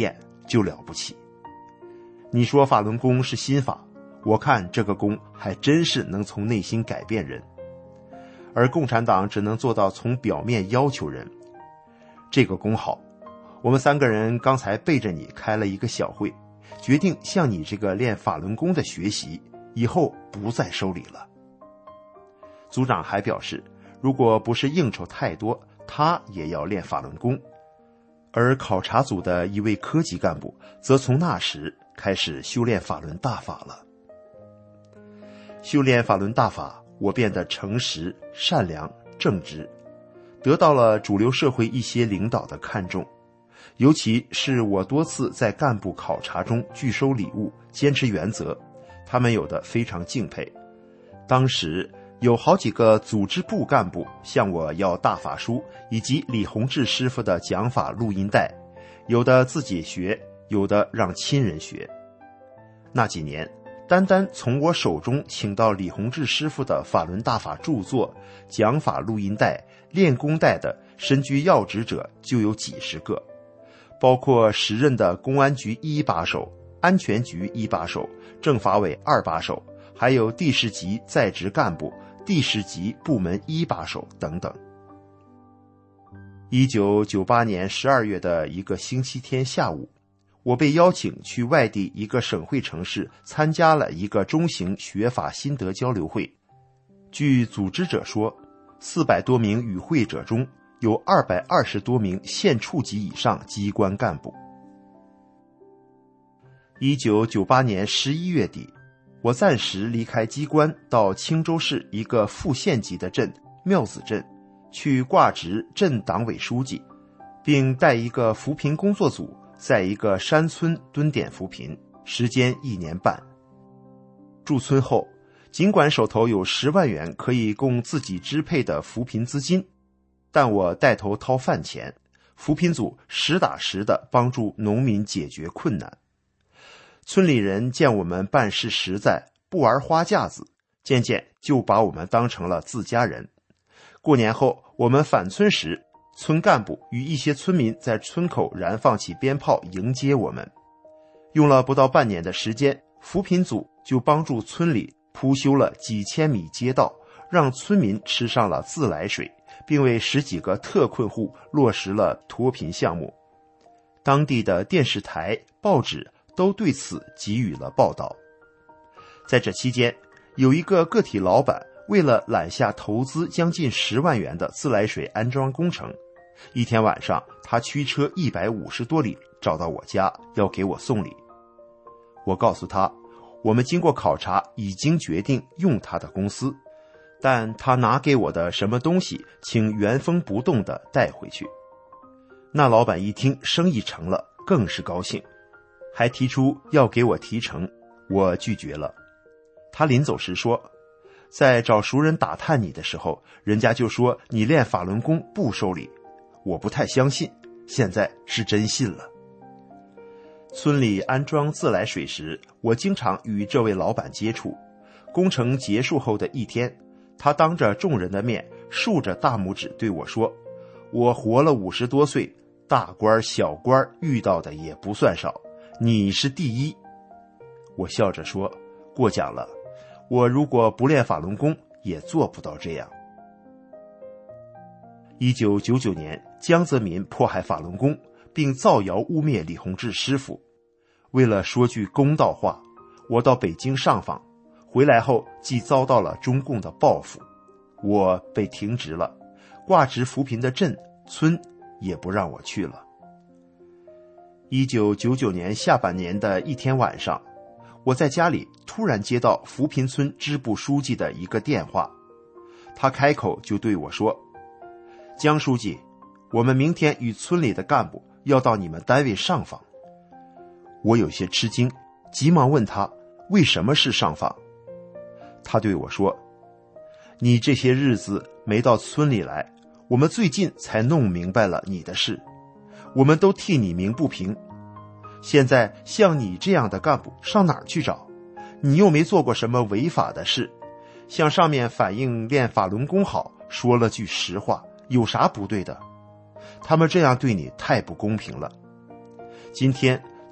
Speaker 9: 就了不起。你说法轮功是心法，我看这个功还真是能从内心改变人，而共产党只能做到从表面要求人。这个功好，我们3个人刚才背着你开了一个小会，决定向你这个练法轮功的学习，以后不再收礼了。组长还表示，如果不是应酬太多，他也要练法轮功。而考察组的一位科级干部则从那时开始修炼法轮大法了。修炼法轮大法，我变得诚实、善良、正直，得到了主流社会一些领导的看重，尤其是我多次在干部考察中拒收礼物，坚持原则，他们有的非常敬佩。当时有好几个组织部干部向我要大法书以及李洪志师傅的讲法录音带，有的自己学，有的让亲人学。那几年，单单从我手中请到李洪志师傅的法轮大法著作、讲法录音带、练功带的身居要职者就有几十个，包括时任的公安局1把手、安全局1把手、政法委2把手，还有地市级在职干部、地市级部门1把手等等。1998年12月的一个星期天下午，我被邀请去外地一个省会城市参加了一个中型学法心得交流会。据组织者说，400多名与会者中有220多名县处级以上机关干部。1998年11月底，我暂时离开机关，到青州市一个副县级的镇庙子镇去挂职镇党委书记，并带一个扶贫工作组在一个山村蹲点扶贫，时间1年半。驻村后，尽管手头有10万元可以供自己支配的扶贫资金，但我带头掏饭钱，扶贫组实打实地帮助农民解决困难。村里人见我们办事实在，不玩花架子，渐渐就把我们当成了自家人。过年后，我们返村时，村干部与一些村民在村口燃放起鞭炮迎接我们。用了不到半年的时间，扶贫组就帮助村里铺修了几千米街道，让村民吃上了自来水，并为10几个特困户落实了脱贫项目。当地的电视台、报纸都对此给予了报道。在这期间，有一个个体老板为了揽下投资将近10万元的自来水安装工程，一天晚上他驱车150多里找到我家，要给我送礼。我告诉他，我们经过考察已经决定用他的公司，但他拿给我的什么东西请原封不动地带回去。那老板一听生意成了，更是高兴，还提出要给我提成，我拒绝了。他临走时说，在找熟人打探你的时候，人家就说你练法轮功不收礼，我不太相信，现在是真信了。村里安装自来水时，我经常与这位老板接触。工程结束后的一天，他当着众人的面竖着大拇指对我说，我活了50多岁，大官小官遇到的也不算少，你是第一。我笑着说，过奖了，我如果不练法轮功也做不到这样。1999年，江泽民迫害法轮功，并造谣污蔑李洪志师傅。为了说句公道话，我到北京上访，回来后既遭到了中共的报复，我被停职了，挂职扶贫的镇村也不让我去了。1999年下半年的一天晚上，我在家里突然接到扶贫村支部书记的一个电话，他开口就对我说，江书记，我们明天与村里的干部要到你们单位上访。我有些吃惊，急忙问他为什么是上访。他对我说，你这些日子没到村里来，我们最近才弄明白了你的事，我们都替你鸣不平。现在像你这样的干部上哪儿去找？你又没做过什么违法的事，向上面反映练法轮功好，说了句实话，有啥不对的？他们这样对你太不公平了。今天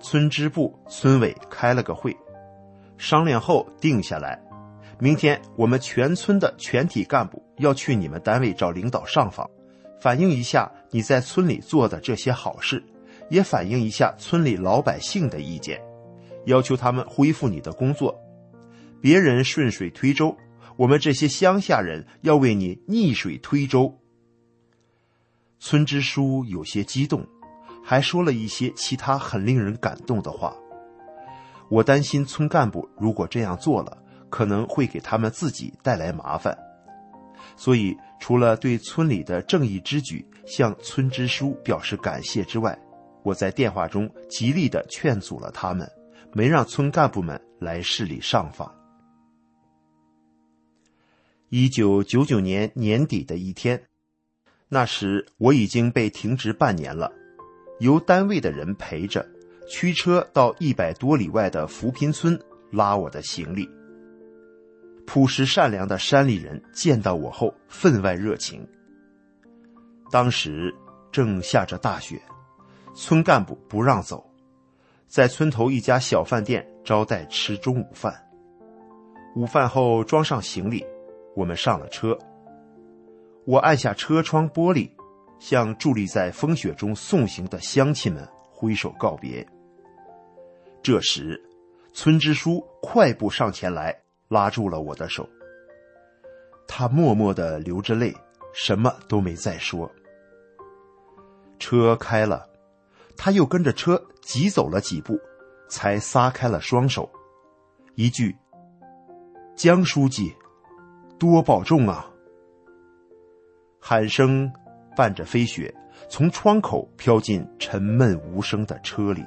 Speaker 9: 村支部、村委开了个会，商量后定下来，明天我们全村的全体干部要去你们单位找领导上访，反映一下你在村里做的这些好事，也反映一下村里老百姓的意见，要求他们恢复你的工作。别人顺水推舟，我们这些乡下人要为你逆水推舟。村支书有些激动，还说了一些其他很令人感动的话。我担心村干部如果这样做了，可能会给他们自己带来麻烦，所以除了对村里的正义之举向村支书表示感谢之外，我在电话中极力地劝阻了他们，没让村干部们来市里上访。1999年年底的一天，那时我已经被停职半年了，由单位的人陪着，驱车到100多里外的扶贫村拉我的行李。朴实善良的山里人见到我后分外热情。当时正下着大雪，村干部不让走，在村头一家小饭店招待吃中午饭。午饭后装上行李，我们上了车。我按下车窗玻璃，向伫立在风雪中送行的乡亲们挥手告别。这时，村支书快步上前来，拉住了我的手。他默默地流着泪，什么都没再说。车开了，他又跟着车急走了几步，才撒开了双手，一句：“江书记，多保重啊！”喊声伴着飞雪，从窗口飘进沉闷无声的车里。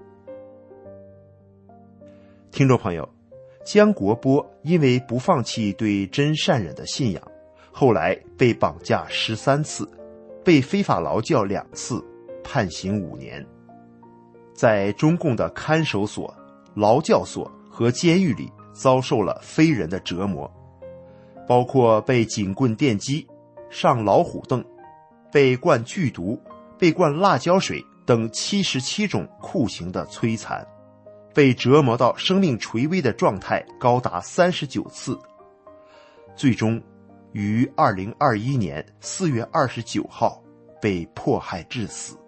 Speaker 9: 听众朋友，江国波因为不放弃对真善忍的信仰，后来被绑架13次，被非法劳教2次，判刑5年。在中共的看守所、劳教所和监狱里遭受了非人的折磨，包括被警棍电击、上老虎凳、被灌剧毒、被灌辣椒水等77种酷刑的摧残，被折磨到生命垂危的状态高达39次，最终于2021年4月29号被迫害致死。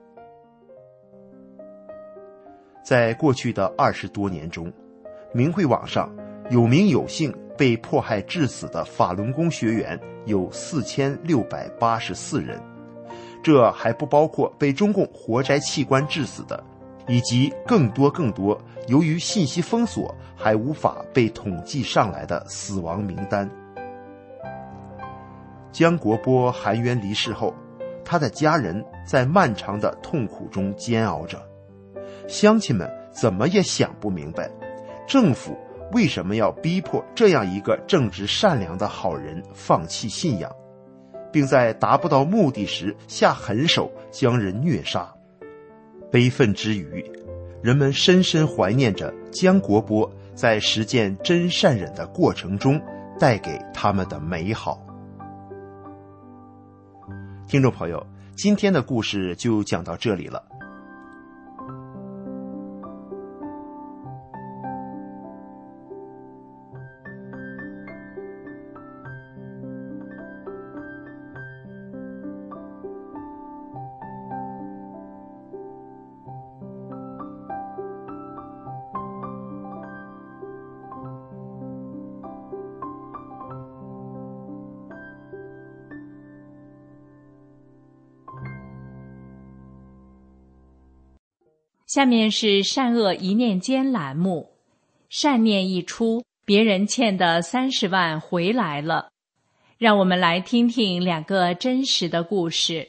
Speaker 9: 在过去的20多年中，明慧网上有名有姓被迫害致死的法轮功学员有4684人，这还不包括被中共活摘器官致死的，以及更多由于信息封锁还无法被统计上来的死亡名单。江国波含冤离世后，他的家人在漫长的痛苦中煎熬着，乡亲们怎么也想不明白，政府为什么要逼迫这样一个正直善良的好人放弃信仰，并在达不到目的时下狠手将人虐杀。悲愤之余，人们深深怀念着江国波在实践真善忍的过程中带给他们的美好。听众朋友，今天的故事就讲到这里了。
Speaker 3: 下面是善恶一念间栏目，善念一出，别人欠的30万回来了。让我们来听听2个真实的故事。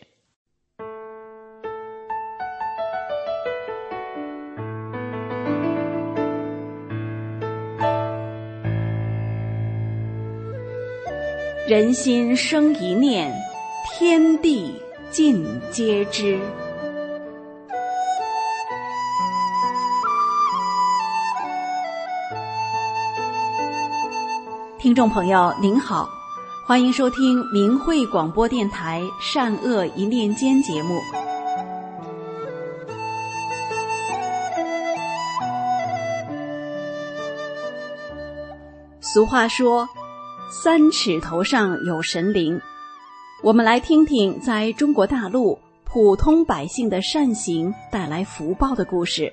Speaker 2: 人心生一念，天地尽皆知。听众朋友您好，欢迎收听明慧广播电台善恶一念间节目。
Speaker 10: 俗话说三尺头上有神灵，我们来听听在中国大陆普通百姓的善行带来福报的故事。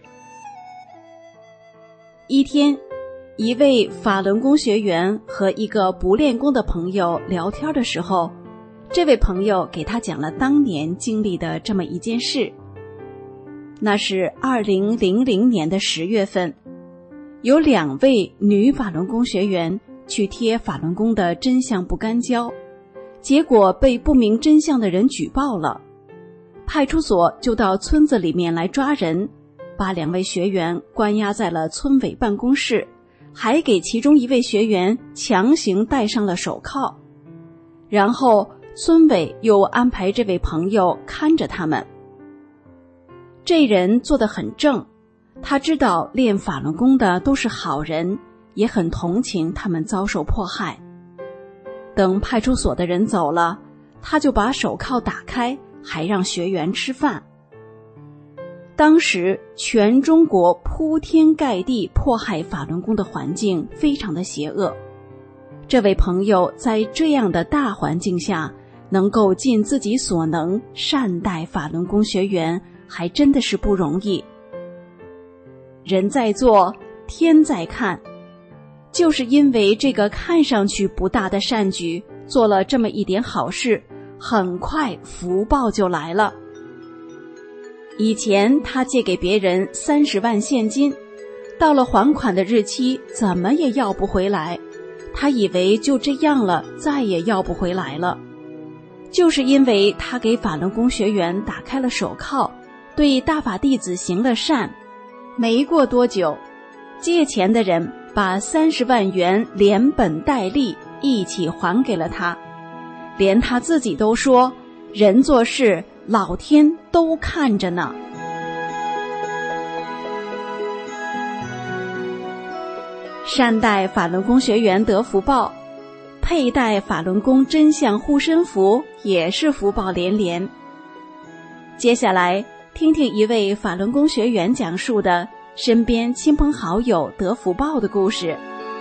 Speaker 10: 一天，一位法轮功学员和一个不练功的朋友聊天的时候，这位朋友给他讲了当年经历的这么一件事。那是2000年的10月份，有2位女法轮功学员去贴法轮功的真相不干胶，结果被不明真相的人举报了。派出所就到村子里面来抓人，把2位学员关押在了村委办公室，还给其中1位学员强行戴上了手铐。然后村委又安排这位朋友看着他们。这人做得很正，他知道练法轮功的都是好人，也很同情他们遭受迫害。等派出所的人走了，他就把手铐打开，还让学员吃饭。当时全中国铺天盖地迫害法轮功的环境非常的邪恶，这位朋友在这样的大环境下能够尽自己所能善待法轮功学员，还真的是不容易。人在做，天在看，就是因为这个看上去不大的善举，做了这么一点好事，很快福报就来了。以前他借给别人30万现金，到了还款的日期怎么也要不回来，他以为就这样了，再也要不回来了。就是因为他给法轮功学员打开了手铐，对大法弟子行了善，没过多久，借钱的人把30万元连本带利一起还给了他，连他自己都说，人做事老天都看着呢。善待法轮功学员得福报，佩戴法轮功真相护身符也是福报连连。接下来听听一位法轮功学员讲述的身边亲朋好友得福报的故事。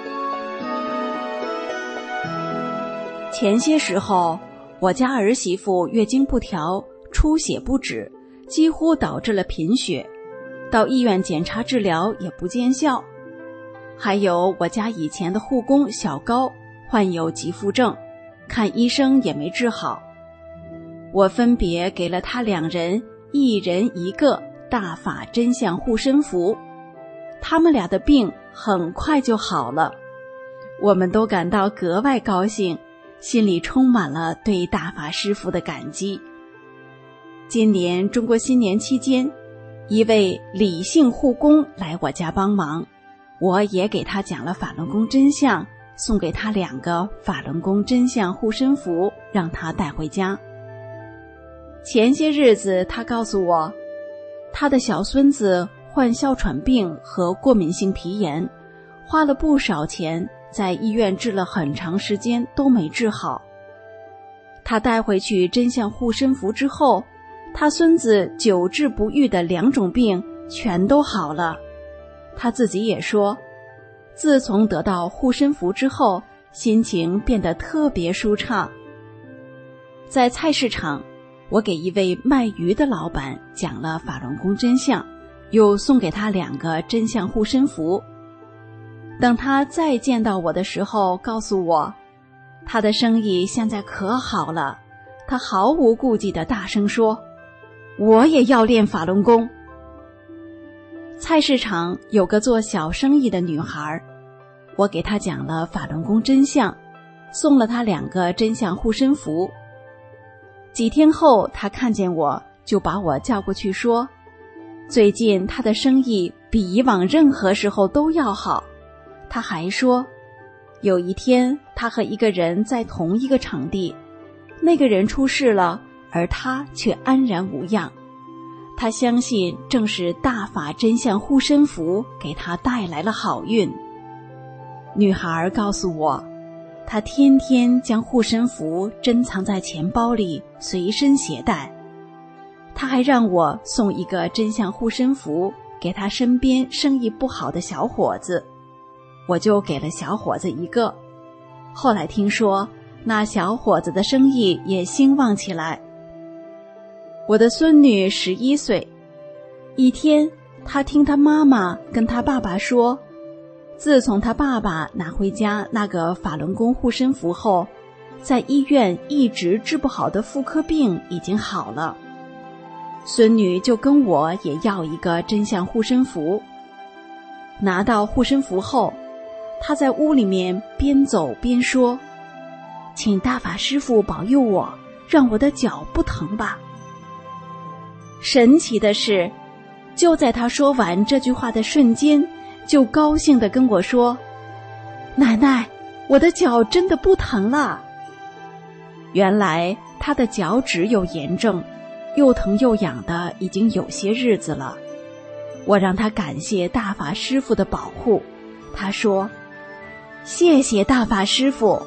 Speaker 10: 前些时候，我家儿媳妇月经不调，出血不止，几乎导致了贫血，到医院检查治疗也不见效。还有我家以前的护工小高患有急腹症，看医生也没治好。我分别给了他2人，1人1个大法真相护身符，他们俩的病很快就好了。我们都感到格外高兴，心里充满了对大法师父的感激。今年中国新年期间，一位李姓护工来我家帮忙，我也给他讲了法轮功真相，送给他2个法轮功真相护身符，让他带回家。前些日子他告诉我，他的小孙子患哮喘病和过敏性皮炎，花了不少钱，在医院治了很长时间都没治好。他带回去真相护身符之后，他孙子久治不愈的2种病全都好了。他自己也说，自从得到护身符之后，心情变得特别舒畅。在菜市场，我给一位卖鱼的老板讲了法轮功真相，又送给他2个真相护身符。等他再见到我的时候，告诉我，他的生意现在可好了。他毫无顾忌地大声说，我也要练法轮功。菜市场有个做小生意的女孩，我给她讲了法轮功真相，送了她2个真相护身符。几天后，她看见我，就把我叫过去说，最近她的生意比以往任何时候都要好。她还说，有一天她和一个人在同一个场地，那个人出事了，而她却安然无恙。她相信正是大法真相护身符给她带来了好运。女孩告诉我，她天天将护身符珍藏在钱包里，随身携带。她还让我送一个真相护身符给她身边生意不好的小伙子。 我就给了小伙子一个。后来听说那小伙子的生意也兴旺起来。我的孙女11岁，一天她听她妈妈跟她爸爸说，自从她爸爸拿回家那个法轮功护身符后，在医院一直治不好的妇科病已经好了。孙女就跟我也要一个真相护身符。拿到护身符后，她在屋里面边走边说，请大法师父保佑我，让我的脚不疼吧。神奇的是，就在她说完这句话的瞬间，就高兴地跟我说，奶奶，我的脚真的不疼了。原来她的脚趾有炎症，又疼又痒的已经有些日子了。我让她感谢大法师父的保护，她说，谢谢大法师父。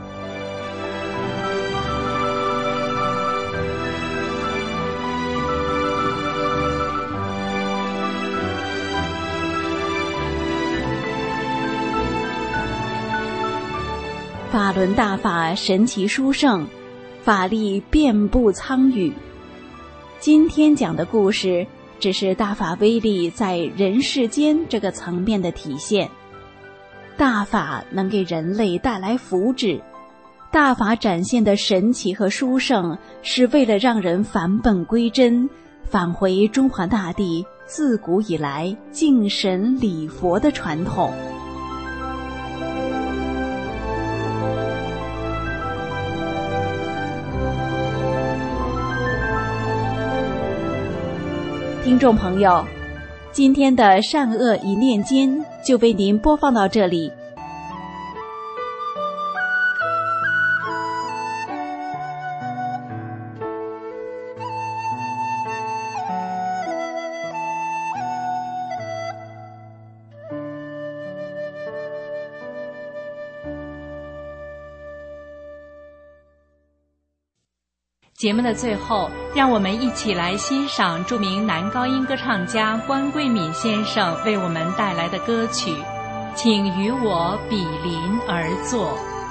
Speaker 10: 法轮大法神奇殊胜，法力遍布苍宇。今天讲的故事只是大法威力在人世间这个层面的体现。大法能给人类带来福祉，大法展现的神奇和殊胜，是为了让人返本归真，返回中华大地自古以来敬神礼佛的传统。听众朋友，今天的善恶一念间就为您播放到这里。
Speaker 3: 节目的最后，让我们一起来欣赏著名男高音歌唱家关桂敏先生为我们带来的歌曲《请与我比邻而坐》。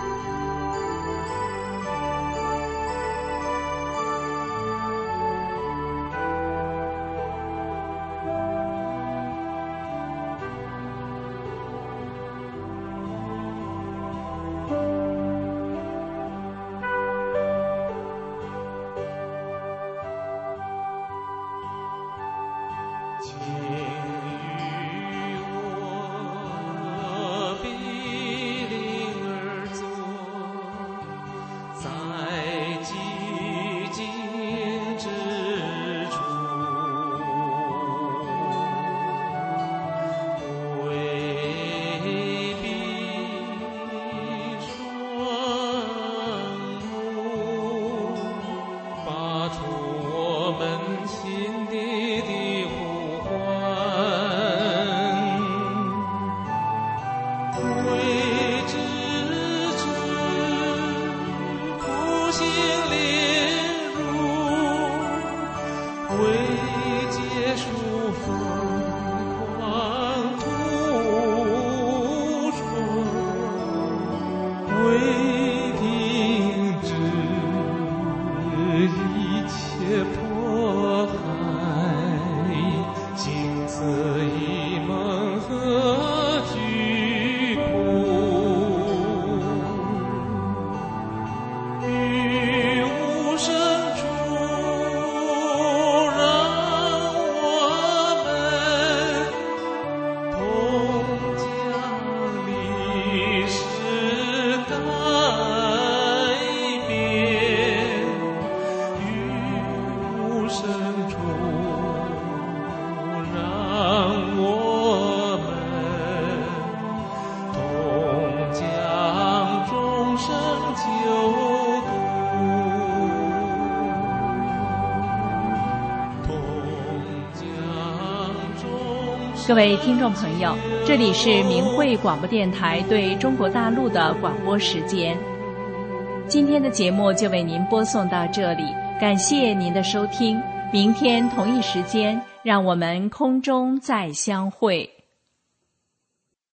Speaker 3: 各位听众朋友，这里是明慧广播电台对中国大陆的广播时间。今天的节目就为您播送到这里，感谢您的收听。明天同一时间，让我们空中再相会。